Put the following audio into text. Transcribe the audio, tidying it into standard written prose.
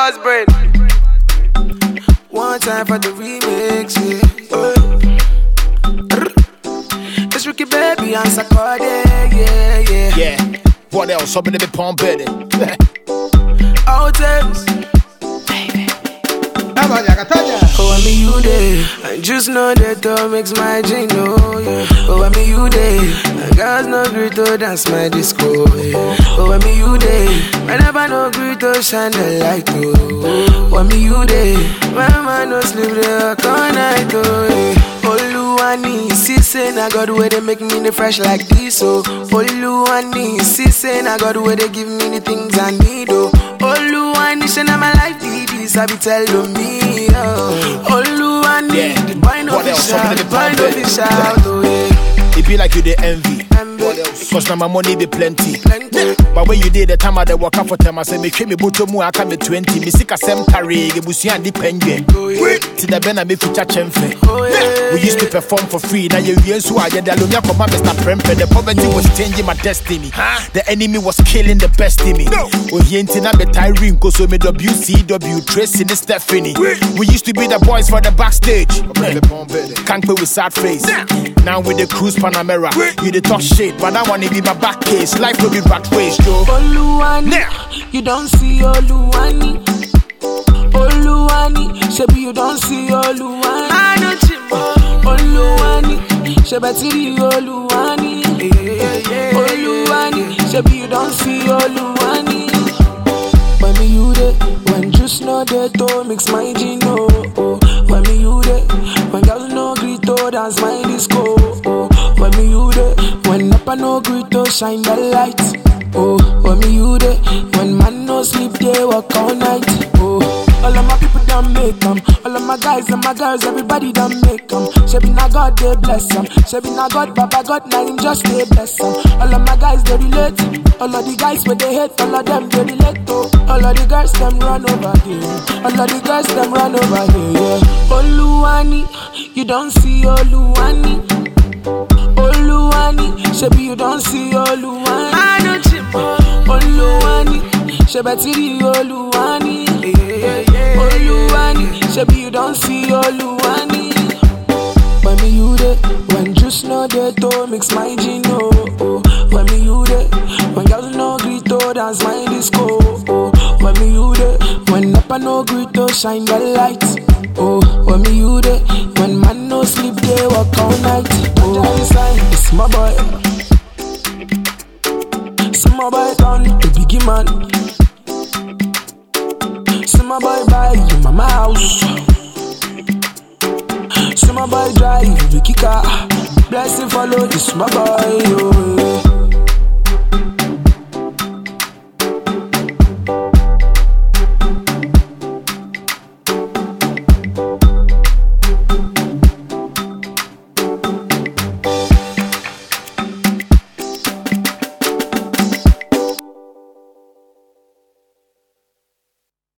boss brain. One time for the remix, yeah. It's Ricky Baby and Sakode, yeah. Yeah. What else? Somebody be pump better. Outtakes. Oh, I mean you there. I just know that door makes my dream, oh yeah. Oh, I mean you there. I got no great to dance my disco, yeah. Oh, I mean you there. Whenever no great to shine the light, oh. I mean you there. My man no sleep there all night, oh yeah. Oluwani, say na God where they make me the fresh like this, oh. Oluwani, say na God where they give me the things I need, oh. Oluwani, say na my life did this, I be telling me, oh. Oluwani, the boy no fish out, the boy no fish out, oh yeah. It be like you the envy. Cause now my money be plenty. But when you did the time I dey work out for them, I say me came me buto mu aka me 20. Me sika sem tari, gebusi and dependent. Ti da bena me feature chemfe. We used to perform for free. Now you so I get the alumia come Mr. Prempe. The poverty was changing my destiny. The enemy was killing the best in me. Oh yenti na be Tyrene go so me WCW Tracy and Stephanie. We used to be the boys for the backstage. Can't play with sad face. Now with the cruise Panamera, you the talk shit, but I wanna be my back case. Life will be rat race, Joe. Oluwani, you don't see Oluwani. Oluwani, shebi you don't see Oluwani. Oluwani, shebetiri Oluwani. Oluwani, shebi you don't see Oluwani. When me you there, when just know the to mix my gino. When me you there, when girls no greet to dance my disco. When me you there, when Napa no greet to shine the lights. Oh, when me you there, when man no sleep they work all night. Oh, all of my people done make them. All of my guys and my girls, everybody done make them. Shebi na God they bless them. Shebi na God, Baba God, na him just they bless them. All of my guys they relate. All of the guys where they hate, all of them they relate. Oh, all of the girls them run over here. All of the girls them run over here. Yeah. Oluwani, you don't see Oluwani. Oluwani, shebi you don't see Oluwani. Oluwani, shebetiri Oluwani. Oluwani, shebi you don't see Oluwani. When me you there, when juice no there to mix my gino. When me you there, when girls no greet to dance my disco. When me you there, when Napa no greet to shine the lights. Oh, when me you there, when man no sleep they work all night. Oh, it's my boy. It's my boy done, the biggie man. It's my boy buy you mama house. It's my boy drive the kicker. Blessing follow this my boy. Oh,